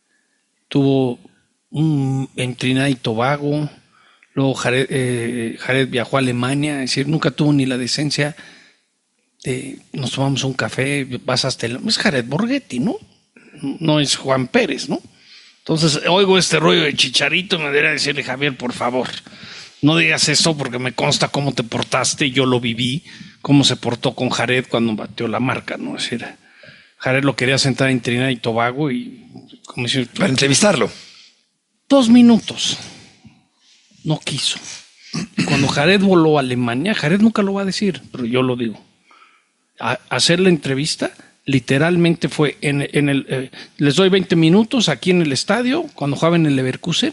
tuvo un, en Trinidad y Tobago, luego Jared, eh, Jared viajó a Alemania, es decir, nunca tuvo ni la decencia de, nos tomamos un café, vas hasta el... Es Jared Borghetti, ¿no? No es Juan Pérez, ¿no? Entonces, oigo este rollo de Chicharito, me debería decirle, Javier, por favor, no digas eso porque me consta cómo te portaste, yo lo viví, cómo se portó con Jared cuando batió la marca, ¿no? Es decir, Jared lo quería sentar en Trinidad y Tobago y... Como decir, para entrevistarlo. Dos minutos. No quiso. Y cuando Jared voló a Alemania, Jared nunca lo va a decir, pero yo lo digo. A hacer la entrevista, literalmente fue en, en el... Eh, les doy veinte minutos aquí en el estadio, cuando jugaba en el Leverkusen,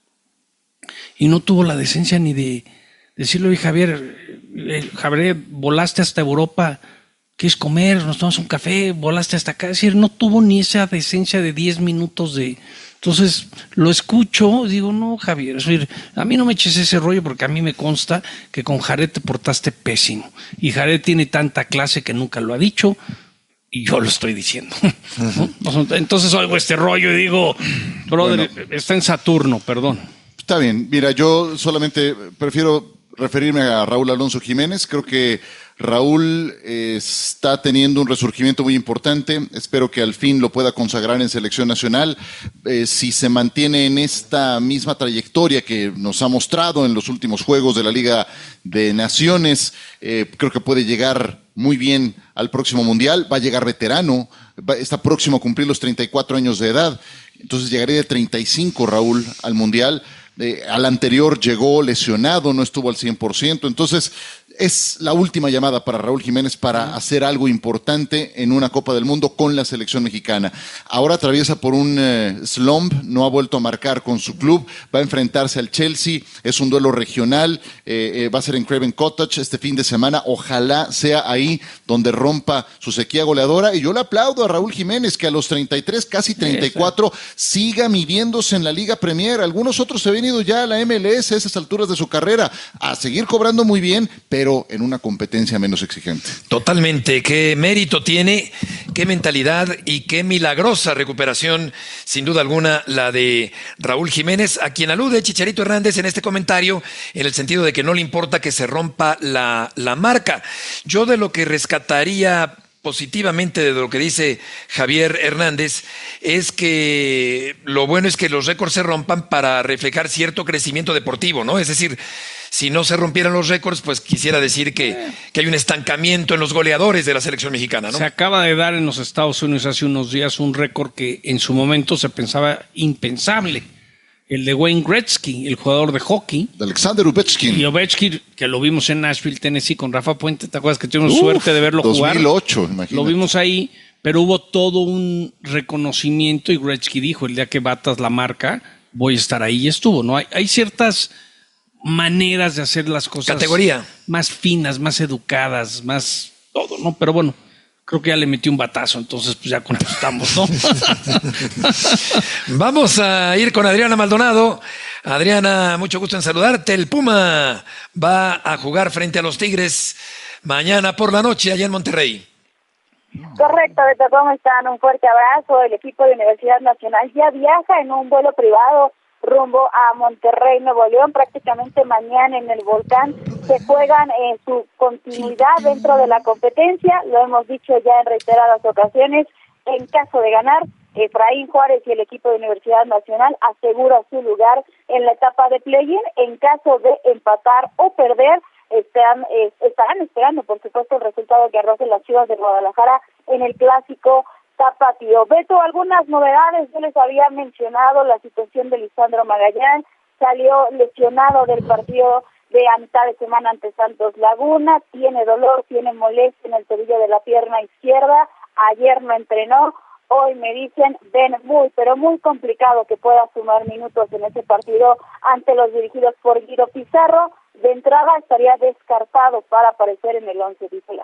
y no tuvo la decencia ni de decirle, oye, Javier, eh, Javier, volaste hasta Europa... ¿Quieres comer? Nos tomamos un café, volaste hasta acá. Es decir, no tuvo ni esa decencia de diez minutos de... Entonces, lo escucho, digo, no, Javier, es decir, a mí no me eches ese rollo porque a mí me consta que con Jared te portaste pésimo. Y Jared tiene tanta clase que nunca lo ha dicho y yo lo estoy diciendo. Uh-huh. Entonces oigo este rollo y digo, brother, bueno, está en Saturno, perdón. Está bien, mira, yo solamente prefiero referirme a Raúl Alonso Jiménez. Creo que Raúl eh, está teniendo un resurgimiento muy importante. Espero que al fin lo pueda consagrar en selección nacional. Eh, si se mantiene en esta misma trayectoria que nos ha mostrado en los últimos juegos de la Liga de Naciones, eh, creo que puede llegar muy bien al próximo Mundial. Va a llegar veterano, va, está próximo a cumplir los treinta y cuatro años de edad. Entonces llegaría de treinta y cinco Raúl al Mundial. Eh, al anterior llegó lesionado, no estuvo al cien por ciento. Entonces es la última llamada para Raúl Jiménez para hacer algo importante en una Copa del Mundo con la selección mexicana. Ahora atraviesa por un eh, slump, no ha vuelto a marcar con su club, va a enfrentarse al Chelsea, es un duelo regional, eh, eh, va a ser en Craven Cottage este fin de semana. Ojalá sea ahí donde rompa su sequía goleadora, y yo le aplaudo a Raúl Jiménez que a los treinta y tres, casi treinta y cuatro, siga midiéndose en la Liga Premier. Algunos otros se han ido ya a la M L S a esas alturas de su carrera a seguir cobrando muy bien, pero en una competencia menos exigente. Totalmente. ¿Qué mérito tiene qué mentalidad y qué milagrosa recuperación, sin duda alguna, la de Raúl Jiménez, a quien alude Chicharito Hernández en este comentario, en el sentido de que no le importa que se rompa la, la marca. Yo de lo que rescataría positivamente de lo que dice Javier Hernández es que lo bueno es que los récords se rompan para reflejar cierto crecimiento deportivo, ¿no? Es decir, si no se rompieran los récords, pues quisiera decir que, que hay un estancamiento en los goleadores de la selección mexicana, ¿no? Se acaba de dar en los Estados Unidos hace unos días un récord que en su momento se pensaba impensable. El de Wayne Gretzky, el jugador de hockey. De Alexander Ovechkin. Y Ovechkin, que lo vimos en Nashville, Tennessee, con Rafa Puente. ¿Te acuerdas que tuvimos Uf, suerte de verlo jugar? dos mil ocho, imagínate. Lo vimos ahí, pero hubo todo un reconocimiento y Gretzky dijo, el día que batas la marca, voy a estar ahí. Y estuvo, ¿no? Hay, hay ciertas maneras de hacer las cosas. Categoría. Más finas, más educadas, más todo, ¿no? Pero bueno, creo que ya le metí un batazo, entonces pues ya con eso estamos, ¿no? Vamos a ir con Adriana Maldonado. Adriana, mucho gusto en saludarte. El Puma va a jugar frente a los Tigres mañana por la noche allá en Monterrey. Correcto, Beto, ¿cómo están? Un fuerte abrazo. El equipo de Universidad Nacional ya viaja en un vuelo privado rumbo a Monterrey, Nuevo León, prácticamente mañana en el Volcán. Se juegan en su continuidad dentro de la competencia, lo hemos dicho ya en reiteradas ocasiones. En caso de ganar, Efraín Juárez y el equipo de Universidad Nacional asegura su lugar en la etapa de play-in. En caso de empatar o perder, están, eh, estarán esperando, por supuesto, el resultado que arroje las Chivas de Guadalajara en el clásico tapatío. Beto, algunas novedades, yo les había mencionado la situación de Lisandro Magallán, salió lesionado del partido de a mitad de semana ante Santos Laguna, tiene dolor, tiene molestia en el tobillo de la pierna izquierda, ayer no entrenó, hoy me dicen, ven muy, pero muy complicado que pueda sumar minutos en ese partido ante los dirigidos por Guido Pizarro. De entrada estaría descartado para aparecer en el once titular.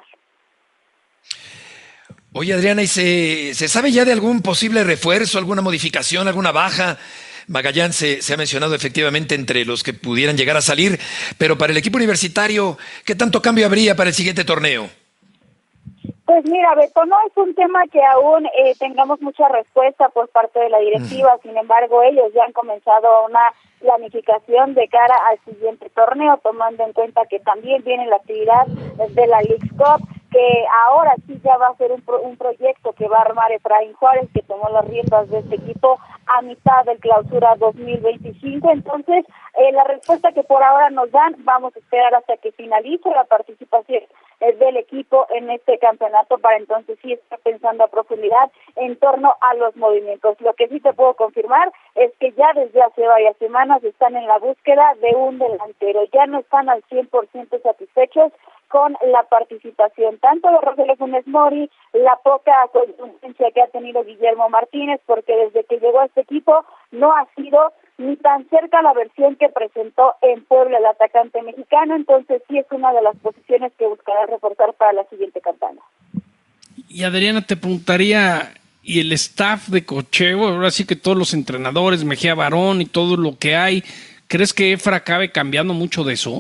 Oye, Adriana, ¿y se, se sabe ya de algún posible refuerzo, alguna modificación, alguna baja? Magallán se, se ha mencionado efectivamente entre los que pudieran llegar a salir, pero para el equipo universitario, ¿qué tanto cambio habría para el siguiente torneo? Pues mira, Beto, no es un tema que aún eh, tengamos mucha respuesta por parte de la directiva, sin embargo, ellos ya han comenzado una planificación de cara al siguiente torneo, tomando en cuenta que también viene la actividad de la Leagues Cup, que ahora sí ya va a ser un, pro, un proyecto que va a armar Efraín Juárez, que tomó las riendas de este equipo a mitad del clausura dos mil veinticinco. Entonces, eh, la respuesta que por ahora nos dan, vamos a esperar hasta que finalice la participación eh, del equipo en este campeonato, para entonces sí estar pensando a profundidad en torno a los movimientos. Lo que sí te puedo confirmar es que ya desde hace varias semanas están en la búsqueda de un delantero, ya no están al cien por ciento satisfechos con la participación tanto de Rogelio Funes Mori, la poca contundencia que ha tenido Guillermo Martínez, porque desde que llegó a este equipo no ha sido ni tan cerca la versión que presentó en Puebla el atacante mexicano. Entonces sí es una de las posiciones que buscará reforzar para la siguiente campaña. Y Adriana, te preguntaría, ¿y el staff de cocheo, ahora sí que todos los entrenadores, Mejía Barón y todo lo que hay, crees que Efra acabe cambiando mucho de eso?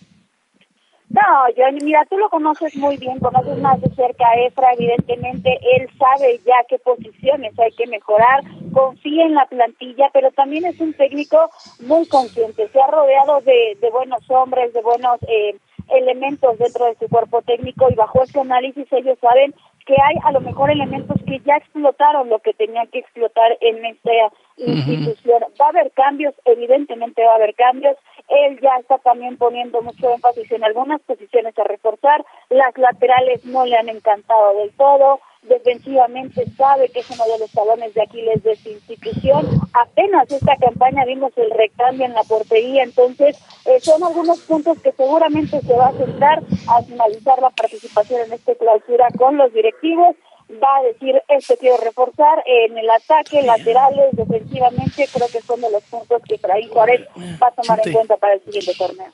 No, yo, mira, tú lo conoces muy bien, conoces más de cerca a Efra, evidentemente él sabe ya qué posiciones hay que mejorar, confía en la plantilla, pero también es un técnico muy consciente, se ha rodeado de, de buenos hombres, de buenos eh, elementos dentro de su cuerpo técnico, y bajo ese análisis ellos saben que hay a lo mejor elementos que ya explotaron lo que tenían que explotar en esta institución. Uh-huh. Va a haber cambios, evidentemente va a haber cambios. Él ya está también poniendo mucho énfasis en algunas posiciones a reforzar. Las laterales no le han encantado del todo. Defensivamente sabe que es uno de los talones de Aquiles de esta institución. Apenas esta campaña vimos el recambio en la portería, entonces eh, son algunos puntos que seguramente se va a sentar a finalizar la participación en esta clausura con los directivos. Va a decir, esto quiero reforzar en el ataque, laterales, defensivamente, creo que son de los puntos que Efraín Juárez va a tomar en cuenta para el siguiente torneo.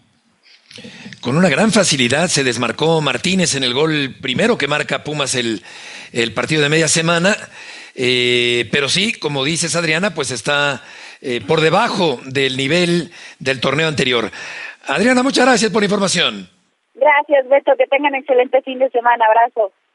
Con una gran facilidad se desmarcó Martínez en el gol primero que marca Pumas el, el partido de media semana, eh, pero sí, como dices, Adriana, pues está eh, por debajo del nivel del torneo anterior. Adriana, muchas gracias por la información. Gracias, Beto, que tengan excelente fin de semana, abrazo.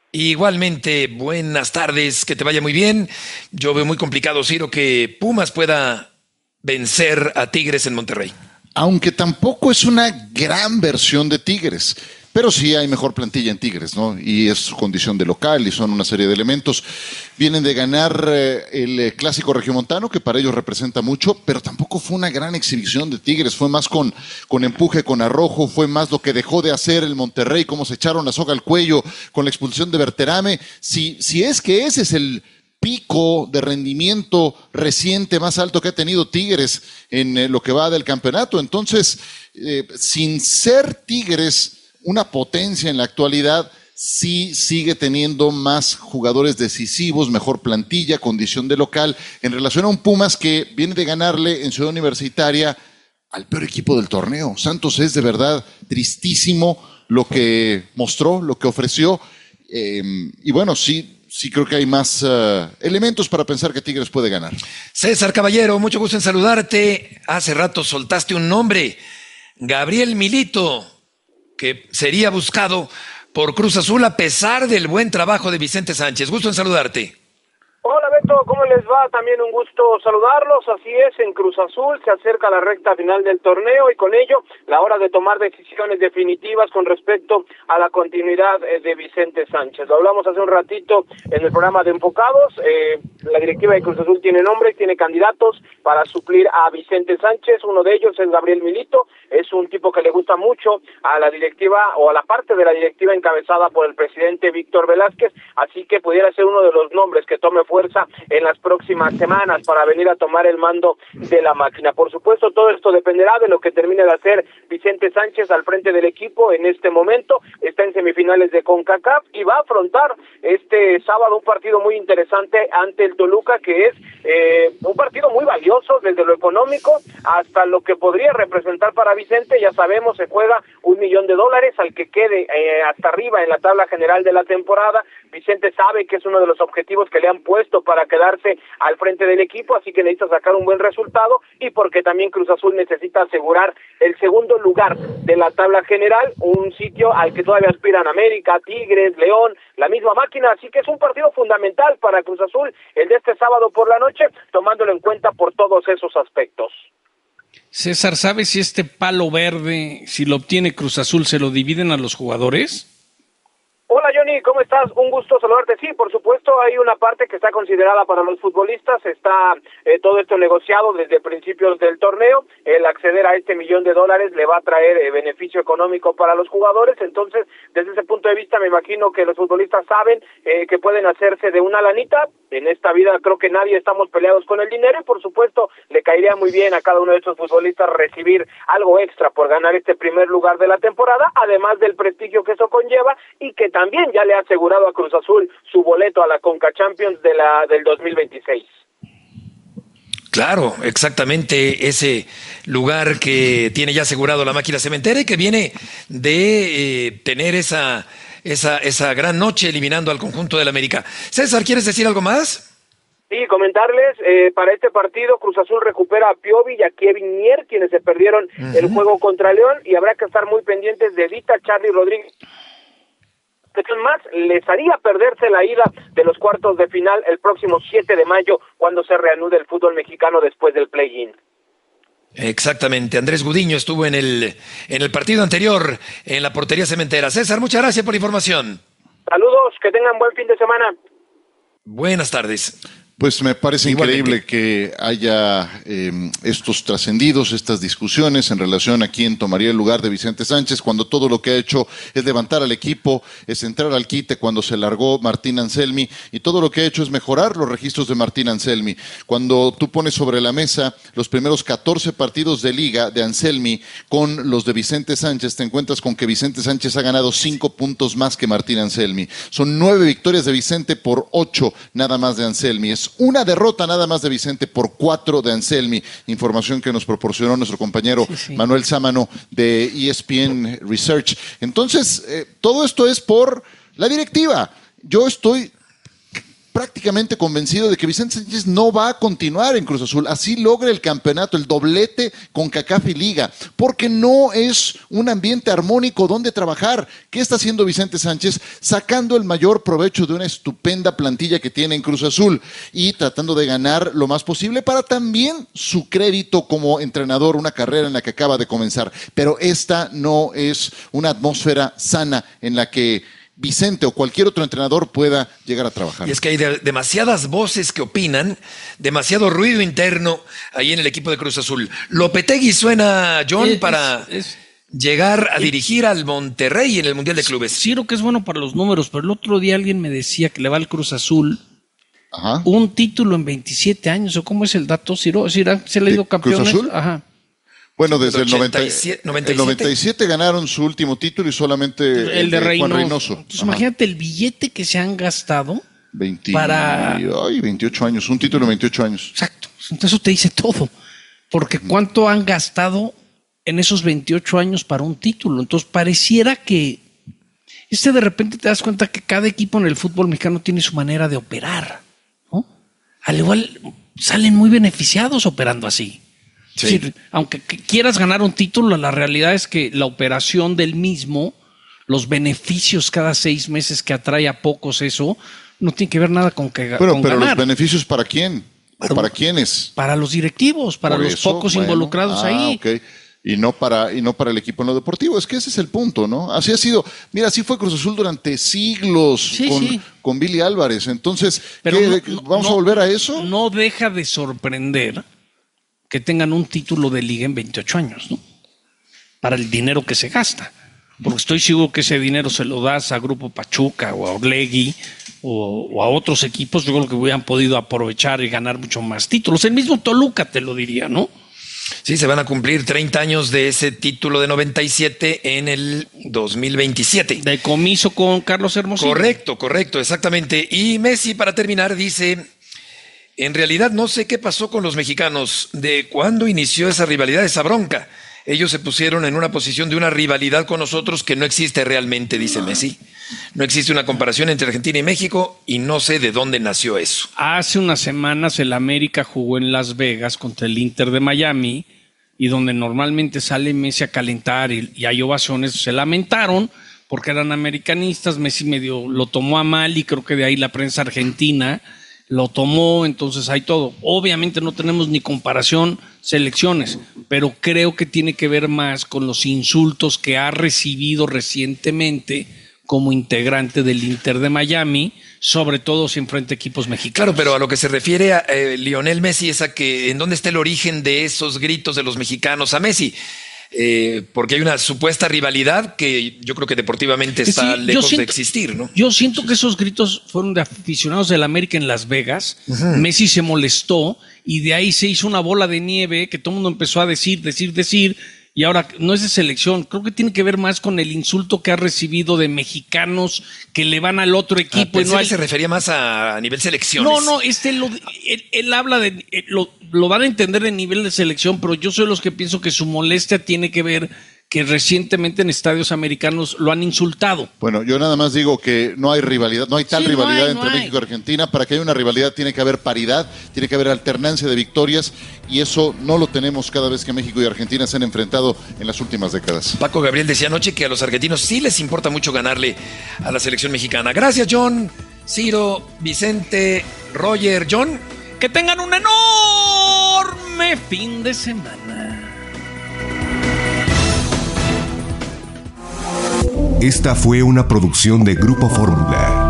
Igualmente, buenas tardes, que te vaya muy bien. Yo veo muy complicado, Ciro, que Pumas pueda vencer a Tigres en Monterrey. Aunque tampoco es una gran versión de Tigres, pero sí hay mejor plantilla en Tigres, ¿no? Y es su condición de local y son una serie de elementos. Vienen de ganar eh, el eh, clásico regiomontano, que para ellos representa mucho, pero tampoco fue una gran exhibición de Tigres. Fue más con, con empuje, con arrojo, fue más lo que dejó de hacer el Monterrey, cómo se echaron la soga al cuello con la expulsión de Berterame. Si, si es que ese es el pico de rendimiento reciente más alto que ha tenido Tigres en eh, lo que va del campeonato, entonces, eh, sin ser Tigres una potencia en la actualidad, sí sigue teniendo más jugadores decisivos, mejor plantilla, condición de local, en relación a un Pumas que viene de ganarle en Ciudad Universitaria al peor equipo del torneo. Santos es de verdad tristísimo lo que mostró, lo que ofreció, eh, y bueno, sí, sí creo que hay más uh, elementos para pensar que Tigres puede ganar. César Caballero, mucho gusto en saludarte. Hace rato soltaste un nombre, Gabriel Milito, que sería buscado por Cruz Azul a pesar del buen trabajo de Vicente Sánchez. Gusto en saludarte. Hola Beto, ¿cómo les va? También un gusto saludarlos. Así es, en Cruz Azul se acerca la recta final del torneo y con ello la hora de tomar decisiones definitivas con respecto a la continuidad de Vicente Sánchez. Lo hablamos hace un ratito en el programa de Enfocados. Eh, la directiva de Cruz Azul tiene nombres, tiene candidatos para suplir a Vicente Sánchez. Uno de ellos es Gabriel Milito. Es un tipo que le gusta mucho a la directiva o a la parte de la directiva encabezada por el presidente Víctor Velázquez, así que pudiera ser uno de los nombres que tome fuerza en las próximas semanas para venir a tomar el mando de la máquina. Por supuesto, todo esto dependerá de lo que termine de hacer Vicente Sánchez al frente del equipo en este momento. Está en semifinales de CONCACAF y va a afrontar este sábado un partido muy interesante ante el Toluca, que es eh, un partido muy valioso desde lo económico hasta lo que podría representar para Vicente. Ya sabemos, se juega un millón de dólares al que quede eh, hasta arriba en la tabla general de la temporada. Vicente sabe que es uno de los objetivos que le han puesto para quedarse al frente del equipo, así que necesita sacar un buen resultado y porque también Cruz Azul necesita asegurar el segundo lugar de la tabla general, un sitio al que todavía aspiran América, Tigres, León, la misma máquina, así que es un partido fundamental para Cruz Azul el de este sábado por la noche, tomándolo en cuenta por todos esos aspectos. César, ¿sabes si este palo verde, si lo obtiene Cruz Azul, se lo dividen a los jugadores? Hola Johnny, ¿cómo estás? Un gusto saludarte. Sí, por supuesto, hay una parte que está considerada para los futbolistas, está eh, todo esto negociado desde principios del torneo, el acceder a este millón de dólares le va a traer eh, beneficio económico para los jugadores, entonces desde ese punto de vista me imagino que los futbolistas saben eh, que pueden hacerse de una lanita. En esta vida creo que nadie estamos peleados con el dinero y por supuesto le caería muy bien a cada uno de estos futbolistas recibir algo extra por ganar este primer lugar de la temporada, además del prestigio que eso conlleva y que también ya le ha asegurado a Cruz Azul su boleto a la Conca Champions de la del dos mil veintiséis. Claro, exactamente ese lugar que tiene ya asegurado la máquina cementera y que viene de eh, tener esa, esa, esa gran noche eliminando al conjunto del América. César, ¿quieres decir algo más? Sí, comentarles, eh, para este partido Cruz Azul recupera a Piovi y a Kevin Mier, quienes se perdieron uh-huh. el juego contra León, y habrá que estar muy pendientes de Vita, Charly Rodríguez. Más les haría perderse la ida de los cuartos de final el próximo siete de mayo cuando se reanude el fútbol mexicano después del play-in. Exactamente, Andrés Gudiño estuvo en el en el partido anterior en la portería cementera. César, muchas gracias por la información. Saludos, que tengan buen fin de semana. Buenas tardes. Pues me parece Igualmente. increíble que haya eh, estos trascendidos, estas discusiones en relación a quién tomaría el lugar de Vicente Sánchez, cuando todo lo que ha hecho es levantar al equipo, es entrar al quite cuando se largó Martín Anselmi, y todo lo que ha hecho es mejorar los registros de Martín Anselmi. Cuando tú pones sobre la mesa los primeros catorce partidos de liga de Anselmi con los de Vicente Sánchez, te encuentras con que Vicente Sánchez ha ganado cinco puntos más que Martín Anselmi. Son nueve victorias de Vicente por ocho nada más de Anselmi. Es una derrota nada más de Vicente por cuatro de Anselmi, información que nos proporcionó nuestro compañero sí, sí. Manuel Sámano de E S P N Research. Entonces, eh, todo esto es por la directiva. Yo estoy prácticamente convencido de que Vicente Sánchez no va a continuar en Cruz Azul, así logra el campeonato, el doblete con CONCACAF y Liga, porque no es un ambiente armónico donde trabajar. ¿Qué está haciendo Vicente Sánchez? Sacando el mayor provecho de una estupenda plantilla que tiene en Cruz Azul y tratando de ganar lo más posible para también su crédito como entrenador, una carrera en la que acaba de comenzar. Pero esta no es una atmósfera sana en la que Vicente o cualquier otro entrenador pueda llegar a trabajar. Y es que hay de, demasiadas voces que opinan, demasiado ruido interno ahí en el equipo de Cruz Azul. Lopetegui suena, John, es, para es, es, llegar a es, dirigir al Monterrey en el Mundial de Clubes. Sí, creo que es bueno para los números, pero el otro día alguien me decía que le va al Cruz Azul Ajá. un título en veintisiete años, ¿o cómo es el dato, Ciro? ¿Se le ha ido campeones? ¿Cruz Azul? Ajá. Bueno, desde el noventa y siete, noventa y siete. El noventa y siete ganaron su último título y solamente el, el de Reynoso. Juan Reynoso. Entonces, imagínate el billete que se han gastado veinte, para... Ay, veintiocho años, un título de veintiocho años. Exacto, entonces eso te dice todo. Porque ¿cuánto han gastado en esos veintiocho años para un título? Entonces pareciera que este de repente te das cuenta que cada equipo en el fútbol mexicano tiene su manera de operar, ¿no? Al igual salen muy beneficiados operando así. Sí. Es decir, aunque quieras ganar un título, la realidad es que la operación del mismo, los beneficios cada seis meses que atrae a pocos, eso no tiene que ver nada con que bueno, con pero ganar. ¿Los beneficios para quién? ¿O para quiénes? Para los directivos, para Por los eso, pocos bueno, involucrados ah, ahí. Okay. Y no para y no para el equipo en lo deportivo. Es que ese es el punto, ¿no? Así ha sido. Mira, así fue Cruz Azul durante siglos sí, con, sí. con Billy Álvarez. Entonces, pero ¿qué, no, ¿vamos no, a volver a eso? No deja de sorprender que tengan un título de liga en veintiocho años, ¿no? Para el dinero que se gasta. Porque estoy seguro que ese dinero se lo das a Grupo Pachuca o a Orlegui o, o a otros equipos. Yo creo que hubieran podido aprovechar y ganar mucho más títulos. El mismo Toluca te lo diría, ¿no? Sí, se van a cumplir treinta años de ese título de noventa y siete en el dos mil veintisiete. De comiso con Carlos Hermosillo. Correcto, correcto, exactamente. Y Messi, para terminar, dice... En realidad no sé qué pasó con los mexicanos, de cuándo inició esa rivalidad, esa bronca. Ellos se pusieron en una posición de una rivalidad con nosotros que no existe realmente, dice Messi. No existe una comparación entre Argentina y México y no sé de dónde nació eso. Hace unas semanas el América jugó en Las Vegas contra el Inter de Miami y donde normalmente sale Messi a calentar y, y hay ovaciones, se lamentaron porque eran americanistas. Messi medio lo tomó a mal y creo que de ahí la prensa argentina lo tomó, entonces hay todo. Obviamente no tenemos ni comparación selecciones, pero creo que tiene que ver más con los insultos que ha recibido recientemente como integrante del Inter de Miami, sobre todo si enfrenta equipos mexicanos. Claro, pero a lo que se refiere a eh, Lionel Messi es a que en dónde está el origen de esos gritos de los mexicanos a Messi. Eh, porque hay una supuesta rivalidad que yo creo que deportivamente está sí, lejos siento, de existir, ¿no? Yo siento que esos gritos fueron de aficionados del América en Las Vegas. Uh-huh. Messi se molestó y de ahí se hizo una bola de nieve que todo el mundo empezó a decir, decir, decir. Y ahora no es de selección, creo que tiene que ver más con el insulto que ha recibido de mexicanos que le van al otro equipo. Ah, y no hay... se refería más a, a nivel selecciones. No, no, este lo, él, él habla de, lo, lo van a entender en nivel de selección, pero yo soy de los que pienso que su molestia tiene que ver que recientemente en estadios americanos lo han insultado. Bueno, yo nada más digo que no hay rivalidad, no hay tal sí, rivalidad no hay, entre no México y Argentina. Para que haya una rivalidad tiene que haber paridad, tiene que haber alternancia de victorias y eso no lo tenemos cada vez que México y Argentina se han enfrentado en las últimas décadas. Paco Gabriel decía anoche que a los argentinos sí les importa mucho ganarle a la selección mexicana. Gracias, John, Ciro, Vicente, Roger, John. Que tengan un enorme fin de semana. Esta fue una producción de Grupo Fórmula.